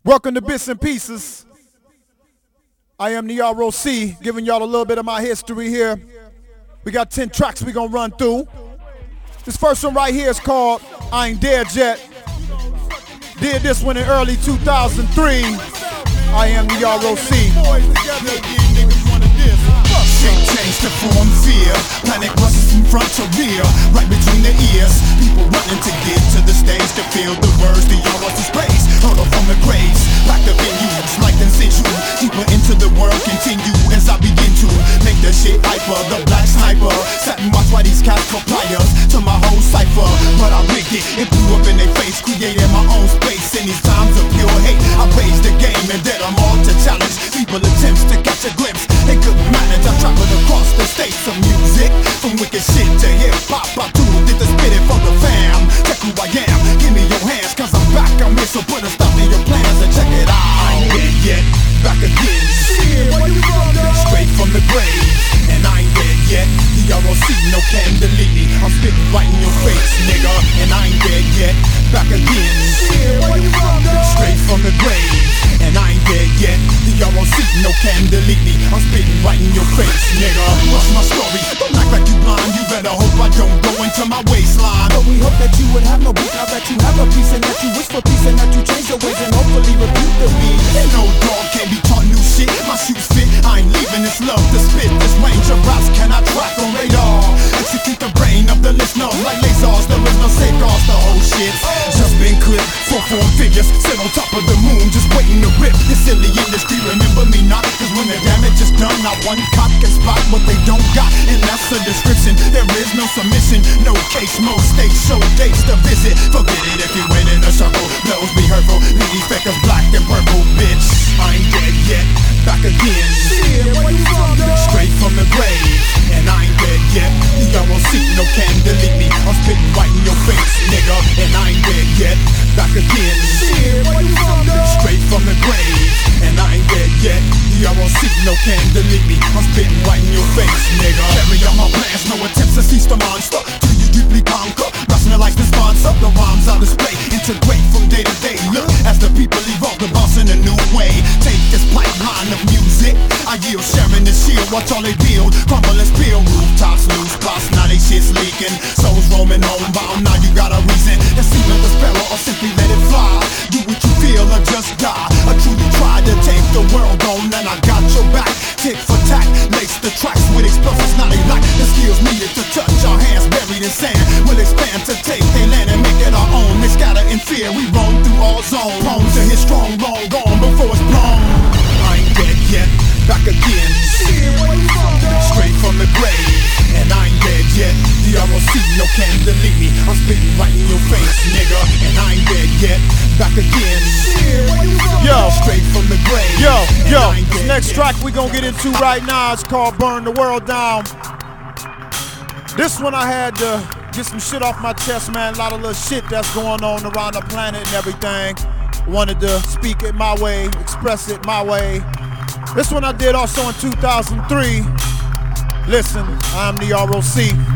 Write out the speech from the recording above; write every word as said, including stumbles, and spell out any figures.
Welcome to Bits and Pieces. I am the R O C, giving y'all a little bit of my history here. We got ten tracks we gonna run through. This first one right here is called I Ain't Dead Yet. Did this one in early two thousand three. I am the R O C. Shape change to form fear. Panic rushes from front to rear, right between the ears. People running to get to the stage to feel the words. The R O C space, hurdle from the graves. Back the venues, like and sense you deeper into the world. Continue as I begin to make the shit hyper. The black sniper sat and watch why these cats compliers to my whole cipher. But I rigged it, it blew up in their face. Created my own space in these times of pure hate. I raised the game and then I'm all to challenge people attempts to catch a glimpse. They couldn't manage. I traveled across the states of music, from wicked shit to hip hop. I too did the spitting for the fam. Check who I am. Give me your hands, cause I'm back. I'm here, so put a stop in your plans and check it out. I ain't dead yet, back again. Shit, where you from, dog? Straight from the grave, and I ain't dead yet. The R O C no can delete me. I'm spitting right in your face, nigga, and I ain't dead yet. Back again. Shit, where you from, dog? Straight from the grave, and I ain't dead yet. The R O C no can delete me. I'm spitting right in your face, nigga. What's my story? Don't act like you blind. You better hope I don't go into my waistline. But we hope that you would have no beef. Now that you have a peace and that you wish for peace and that you change your ways and hopefully repeat the beat. Ain't no dog can't be taught new shit. My shoes fit. I ain't leaving this love to spit. This range of raps cannot track on radar. Execute the brain of the listener like lasers. There is no safeguards. The whole shit's just been clipped. Four form figures sit on top of the moon, just waiting to rip. This silly industry, remember me not. Cause when the damage is done, not one cop can spot what they don't got. And that's the description. There is no submission, no case, most states show dates to visit. Forget it if you win in a circle. Blows be hurtful. Leave these fakers black and purple, bitch. I ain't dead yet. Back again. Shit, where you from, dog? Straight from the grave, and I ain't dead yet. The R O C no can delete me. I'm spitting right in your face, nigga, and I ain't dead yet. Back again. Shit, where you from, dog? Straight from the grave, and I ain't dead yet. The R O C no can delete me. I'm spitting right in your face, nigga. Carry on my plans, no attempts to cease the monster. Till you deeply conquer, rationalize the sponsor. The rhymes I display, integrate from day to day. Look, as the people evolve the boss in a new way. Take this pipeline of music, I yield, sharing the shield. Watch all they build, crumble and spill. Rooftops, loose spots, now they shit's leaking. Souls roaming homebound, now you got a reason. And see the sparrow or simply let it fly. Do what you feel or just die. I truly tried to take the world on, and I got your back. Tick for tack, lace the tracks with explosives. Now they lack the skills needed to touch. Our hands buried in sand will expand to take their land and make it our own. They scatter in fear, we roam through all zones. Prone to hit strong, long gone before it's blown. I ain't dead yet, back again. Shit, where you from, dog? Straight from the grave, and I ain't dead yet. The R O C no can delete me. I'm spitting right in your face, nigga, and I ain't dead yet. Back again. Shit, where you from, Yo. dog? Straight from the grave. Yo, and yo, I ain't this dead next yet. track we gonna get into right now is called Burn the World Down. This one I had to get some shit off my chest, man. A lot of little shit that's going on around the planet and everything. Wanted to speak it my way, express it my way. This one I did also in two thousand three. Listen, I'm the R O C.